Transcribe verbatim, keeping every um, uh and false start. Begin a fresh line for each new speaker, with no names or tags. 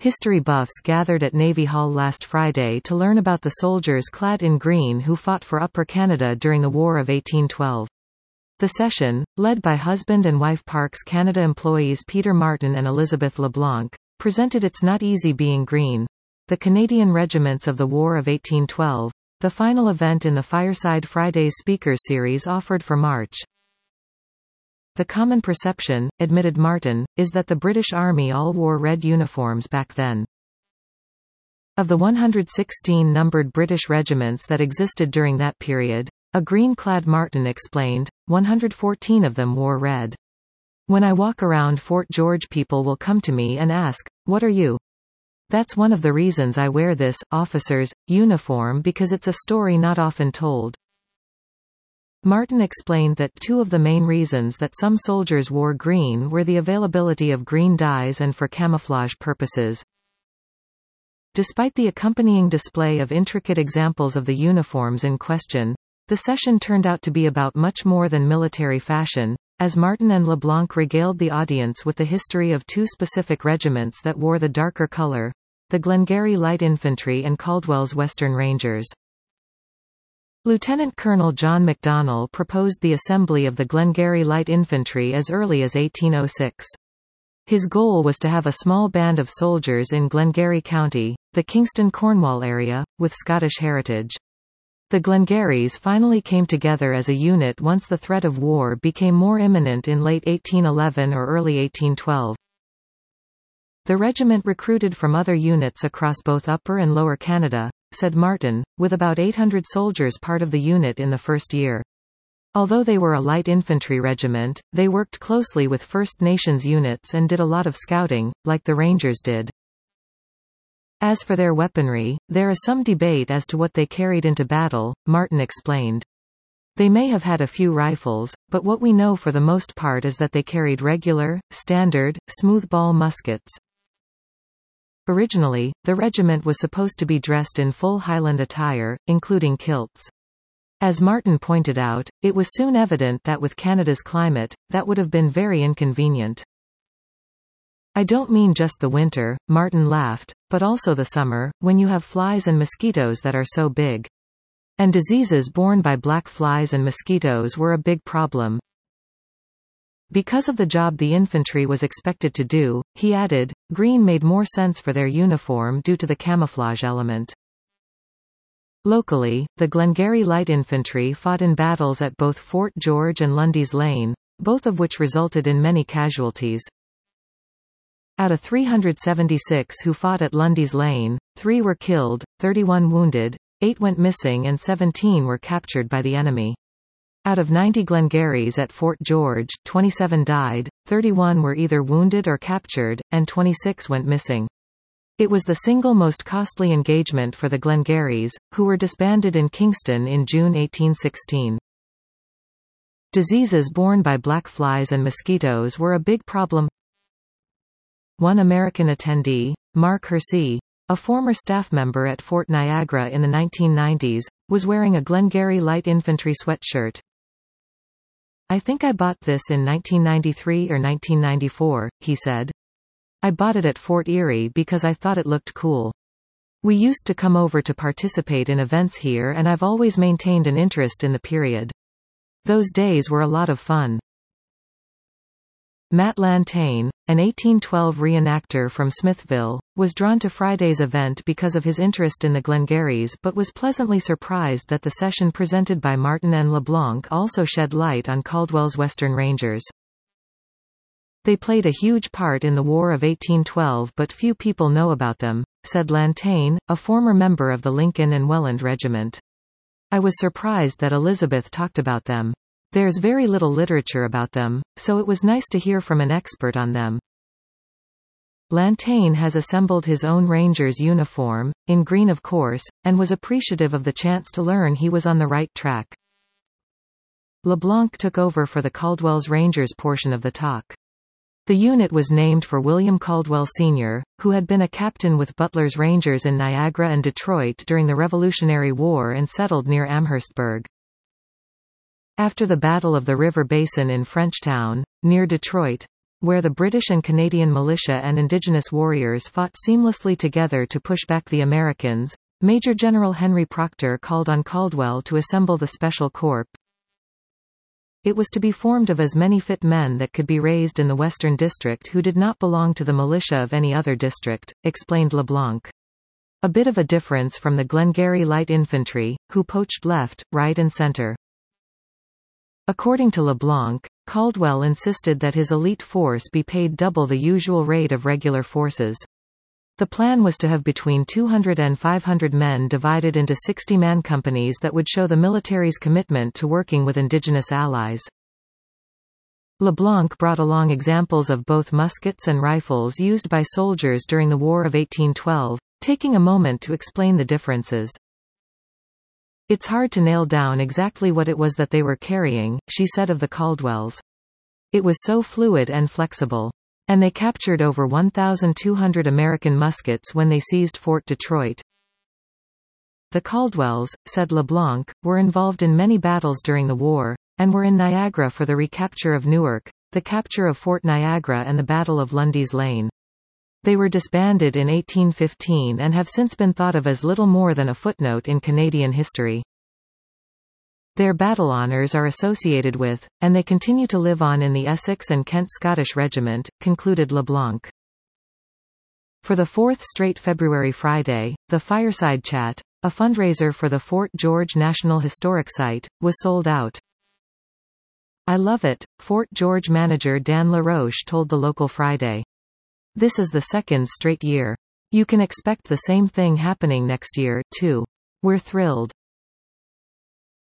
History buffs gathered at Navy Hall last Friday to learn about the soldiers clad in green who fought for Upper Canada during the War of eighteen twelve. The session, led by husband and wife Parks Canada employees Peter Martin and Elizabeth LeBlanc, presented It's Not Easy Being Green, the Canadian regiments of the War of eighteen twelve, the final event in the Fireside Fridays Speakers Series offered for March. The common perception, admitted Martin, is that the British Army all wore red uniforms back then. Of the one hundred sixteen numbered British regiments that existed during that period, a green-clad Martin explained, one hundred fourteen of them wore red. When I walk around Fort George, people will come to me and ask, "What are you?" That's one of the reasons I wear this, officer's, uniform, because it's a story not often told. Martin explained that two of the main reasons that some soldiers wore green were the availability of green dyes and for camouflage purposes. Despite the accompanying display of intricate examples of the uniforms in question, the session turned out to be about much more than military fashion, as Martin and LeBlanc regaled the audience with the history of two specific regiments that wore the darker color, the Glengarry Light Infantry and Caldwell's Western Rangers. Lieutenant Colonel John MacDonnell proposed the assembly of the Glengarry Light Infantry as early as eighteen oh six. His goal was to have a small band of soldiers in Glengarry County, the Kingston Cornwall area, with Scottish heritage. The Glengarrys finally came together as a unit once the threat of war became more imminent in late eighteen eleven or early eighteen twelve. The regiment recruited from other units across both Upper and Lower Canada, said Martin, with about eight hundred soldiers part of the unit in the first year. Although they were a light infantry regiment, they worked closely with First Nations units and did a lot of scouting, like the Rangers did. As for their weaponry, there is some debate as to what they carried into battle, Martin explained. They may have had a few rifles, but what we know for the most part is that they carried regular, standard, smoothball muskets. Originally, the regiment was supposed to be dressed in full Highland attire, including kilts. As Martin pointed out, it was soon evident that with Canada's climate, that would have been very inconvenient. I don't mean just the winter, Martin laughed, but also the summer, when you have flies and mosquitoes that are so big. And diseases borne by black flies and mosquitoes were a big problem. Because of the job the infantry was expected to do, he added, green made more sense for their uniform due to the camouflage element. Locally, the Glengarry Light Infantry fought in battles at both Fort George and Lundy's Lane, both of which resulted in many casualties. Out of three hundred seventy-six who fought at Lundy's Lane, three were killed, thirty-one wounded, eight went missing and seventeen were captured by the enemy. Out of ninety Glengarrys at Fort George, twenty-seven died, thirty-one were either wounded or captured, and twenty-six went missing. It was the single most costly engagement for the Glengarrys, who were disbanded in Kingston in June eighteen sixteen. Diseases borne by black flies and mosquitoes were a big problem. One American attendee, Mark Hersey, a former staff member at Fort Niagara in the nineteen nineties, was wearing a Glengarry Light Infantry sweatshirt. I think I bought this in nineteen ninety-three or nineteen ninety-four, he said. I bought it at Fort Erie because I thought it looked cool. We used to come over to participate in events here and I've always maintained an interest in the period. Those days were a lot of fun. Matt Lantane, an eighteen twelve reenactor from Smithville, was drawn to Friday's event because of his interest in the Glengarrys but was pleasantly surprised that the session presented by Martin and LeBlanc also shed light on Caldwell's Western Rangers. They played a huge part in the War of eighteen twelve but few people know about them, said Lantane, a former member of the Lincoln and Welland Regiment. I was surprised that Elizabeth talked about them. There's very little literature about them, so it was nice to hear from an expert on them. Lantane has assembled his own Rangers uniform, in green of course, and was appreciative of the chance to learn he was on the right track. LeBlanc took over for the Caldwell's Rangers portion of the talk. The unit was named for William Caldwell Senior, who had been a captain with Butler's Rangers in Niagara and Detroit during the Revolutionary War and settled near Amherstburg. After the Battle of the River Basin in Frenchtown, near Detroit, where the British and Canadian militia and Indigenous warriors fought seamlessly together to push back the Americans, Major General Henry Proctor called on Caldwell to assemble the Special Corps. It was to be formed of as many fit men that could be raised in the Western District who did not belong to the militia of any other district, explained LeBlanc. A bit of a difference from the Glengarry Light Infantry, who poached left, right and center. According to LeBlanc, Caldwell insisted that his elite force be paid double the usual rate of regular forces. The plan was to have between two hundred and five hundred men divided into sixty-man companies that would show the military's commitment to working with Indigenous allies. LeBlanc brought along examples of both muskets and rifles used by soldiers during the War of eighteen twelve, taking a moment to explain the differences. "It's hard to nail down exactly what it was that they were carrying," she said of the Caldwells. "It was so fluid and flexible. And they captured over one thousand two hundred American muskets when they seized Fort Detroit." The Caldwells, said LeBlanc, were involved in many battles during the war, and were in Niagara for the recapture of Newark, the capture of Fort Niagara and the Battle of Lundy's Lane. They were disbanded in eighteen fifteen and have since been thought of as little more than a footnote in Canadian history. Their battle honours are associated with, and they continue to live on in the Essex and Kent Scottish Regiment, concluded LeBlanc. For the fourth straight February Friday, the Fireside Chat, a fundraiser for the Fort George National Historic Site, was sold out. "I love it," Fort George manager Dan LaRoche told the local Friday. "This is the second straight year. You can expect the same thing happening next year, too. We're thrilled.